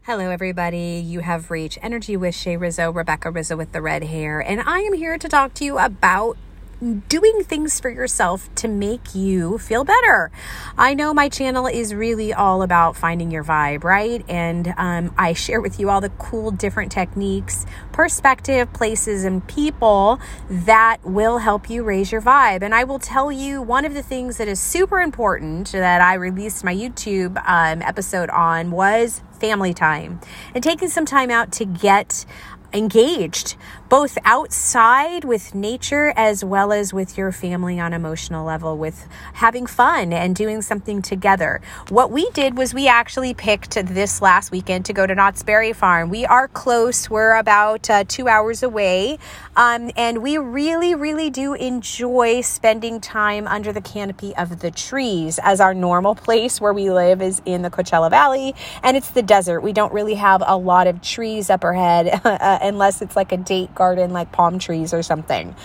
Hello, everybody. You have reached Energy with Shay Rizzo, Rebecca Rizzo with the red hair, and I am here to talk to you about doing things for yourself to make you feel better. I know my channel is really all about finding your vibe, right? And I share with you all the cool different techniques, perspective, places, and people that will help you raise your vibe. And I will tell you one of the things that is super important that I released my YouTube episode on was family time and taking some time out to get engaged, both outside with nature as well as with your family on emotional level, with having fun and doing something together. What we did was we actually picked this last weekend to go to Knott's Berry Farm. We are close. We're about 2 hours away. And we really do enjoy spending time under the canopy of the trees, as our normal place where we live is in the Coachella Valley, and it's the desert. We don't really have a lot of trees up ahead unless it's like a date garden, like palm trees or something.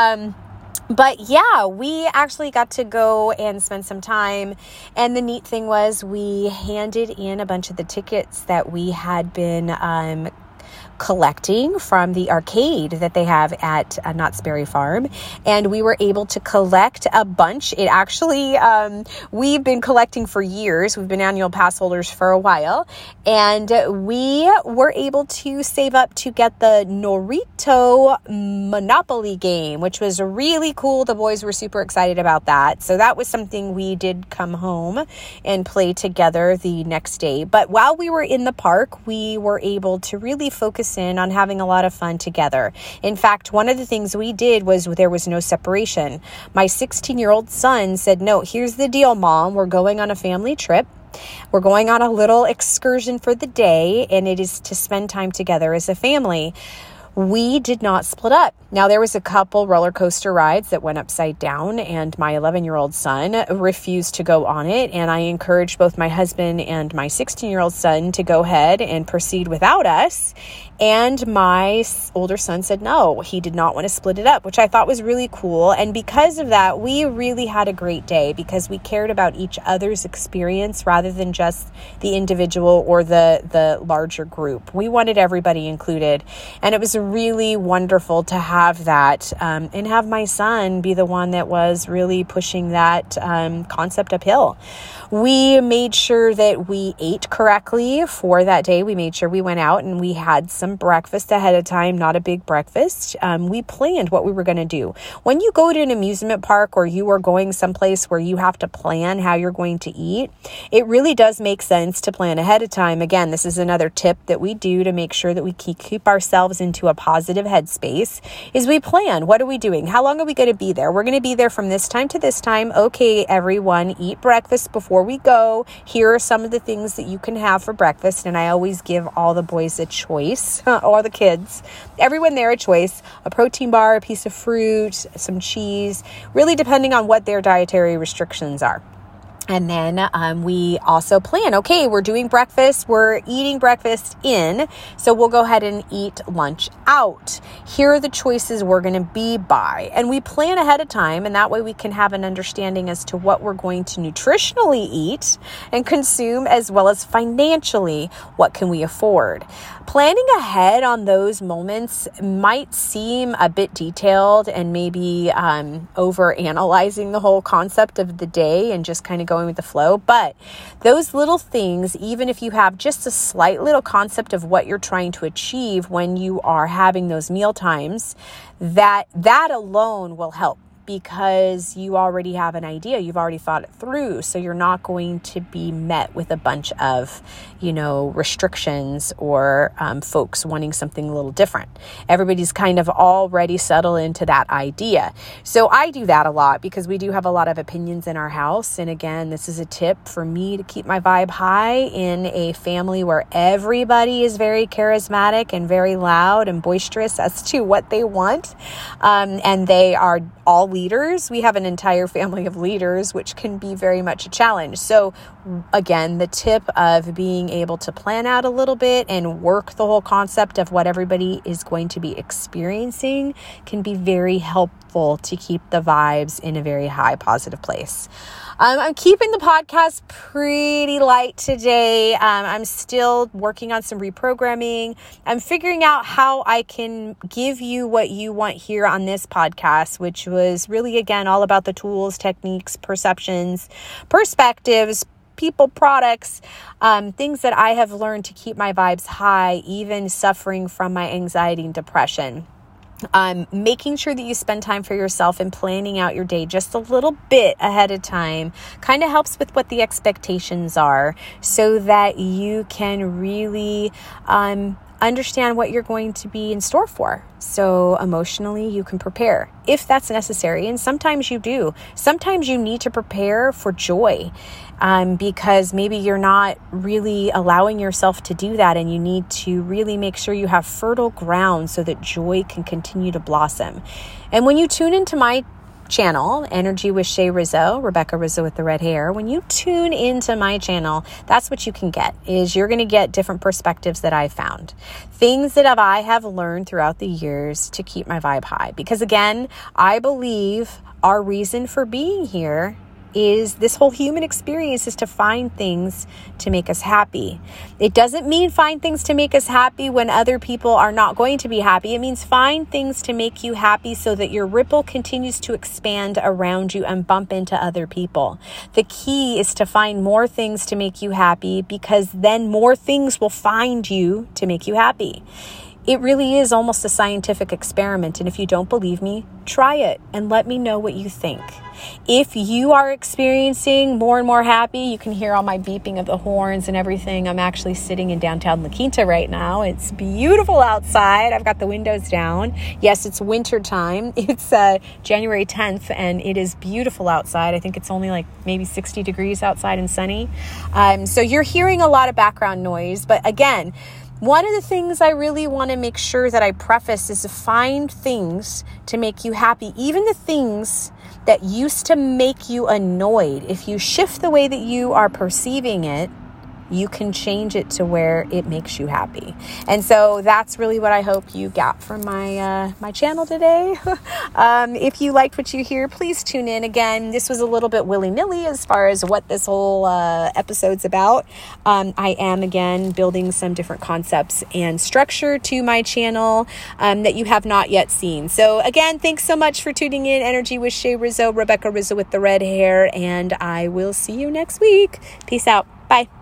But yeah, we actually got to go and spend some time. And the neat thing was we handed in a bunch of the tickets that we had been collecting from the arcade that they have at Knott's Berry Farm. And we were able to collect a bunch. It actually, we've been collecting for years. We've been annual pass holders for a while. And we were able to save up to get the Norito Monopoly game, which was really cool. The boys were super excited about that. So that was something we did come home and play together the next day. But while we were in the park, we were able to really focus in on having a lot of fun together. In fact, one of the things we did was there was no separation. My 16-year-old son said, "No, here's the deal, Mom. We're going on a family trip. We're going on a little excursion for the day, and it is to spend time together as a family." We did not split up. Now, there was a couple roller coaster rides that went upside down, and my 11-year-old son refused to go on it. And I encouraged both my husband and my 16-year-old son to go ahead and proceed without us. And my older son said no, he did not want to split it up, which I thought was really cool. And because of that, we really had a great day because we cared about each other's experience rather than just the individual or the larger group. We wanted everybody included. And it was really wonderful to have that and have my son be the one that was really pushing that concept uphill. We made sure that we ate correctly for that day. We made sure we went out and we had some breakfast ahead of time, not a big breakfast. We planned what we were going to do. When you go to an amusement park or you are going someplace where you have to plan how you're going to eat, it really does make sense to plan ahead of time. Again, this is another tip that we do to make sure that we keep ourselves into a positive headspace is we plan. What are we doing? How long are we going to be there? We're going to be there from this time to this time. Okay, everyone, eat breakfast before we go. Here are some of the things that you can have for breakfast. And I always give all the boys a choice, or the kids, everyone there a choice, a protein bar, a piece of fruit, some cheese, really depending on what their dietary restrictions are. And then we also plan, okay, we're doing breakfast, we're eating breakfast in, so we'll go ahead and eat lunch out. Here are the choices we're going to be by. And we plan ahead of time, and that way we can have an understanding as to what we're going to nutritionally eat and consume, as well as financially, what can we afford. Planning ahead on those moments might seem a bit detailed and maybe over analyzing the whole concept of the day and just kind of going with the flow. But those little things, even if you have just a slight little concept of what you're trying to achieve when you are having those meal times, that alone will help. Because you already have an idea, you've already thought it through, so you're not going to be met with a bunch of, restrictions or folks wanting something a little different. Everybody's kind of already settled into that idea. So I do that a lot because we do have a lot of opinions in our house. And again, this is a tip for me to keep my vibe high in a family where everybody is very charismatic and very loud and boisterous as to what they want. And they are all leaders. We have an entire family of leaders, which can be very much a challenge. So again, the tip of being able to plan out a little bit and work the whole concept of what everybody is going to be experiencing can be very helpful to keep the vibes in a very high positive place. I'm keeping the podcast pretty light today. I'm still working on some reprogramming. I'm figuring out how I can give you what you want here on this podcast, which was really, again, all about the tools, techniques, perceptions, perspectives, people, products, things that I have learned to keep my vibes high, even suffering from my anxiety and depression. Making sure that you spend time for yourself and planning out your day just a little bit ahead of time kind of helps with what the expectations are so that you can really understand what you're going to be in store for. So emotionally, you can prepare if that's necessary. And sometimes you do. Sometimes you need to prepare for joy because maybe you're not really allowing yourself to do that. And you need to really make sure you have fertile ground so that joy can continue to blossom. And when you tune into my channel, Energy with Shay Rizzo, Rebecca Rizzo with the red hair. When you tune into my channel, that's what you can get, is you're going to get different perspectives that I've found. Things that I have learned throughout the years to keep my vibe high. Because again, I believe our reason for being here is this whole human experience is to find things to make us happy. It doesn't mean find things to make us happy when other people are not going to be happy. It means find things to make you happy so that your ripple continues to expand around you and bump into other people. The key is to find more things to make you happy because then more things will find you to make you happy. It really is almost a scientific experiment. And if you don't believe me, try it and let me know what you think. If you are experiencing more and more happy, you can hear all my beeping of the horns and everything. I'm actually sitting in downtown La Quinta right now. It's beautiful outside. I've got the windows down. Yes, it's winter time. It's January 10th and it is beautiful outside. I think it's only like maybe 60 degrees outside and sunny. So you're hearing a lot of background noise. But again, one of the things I really want to make sure that I preface is to find things to make you happy, even the things that used to make you annoyed. If you shift the way that you are perceiving it, you can change it to where it makes you happy. And so that's really what I hope you got from my channel today. If you liked what you hear, please tune in again. This was a little bit willy-nilly as far as what this whole episode's about. I am, again, building some different concepts and structure to my channel that you have not yet seen. So again, thanks so much for tuning in. Energy with Shay Rizzo, Rebecca Rizzo with the red hair, and I will see you next week. Peace out. Bye.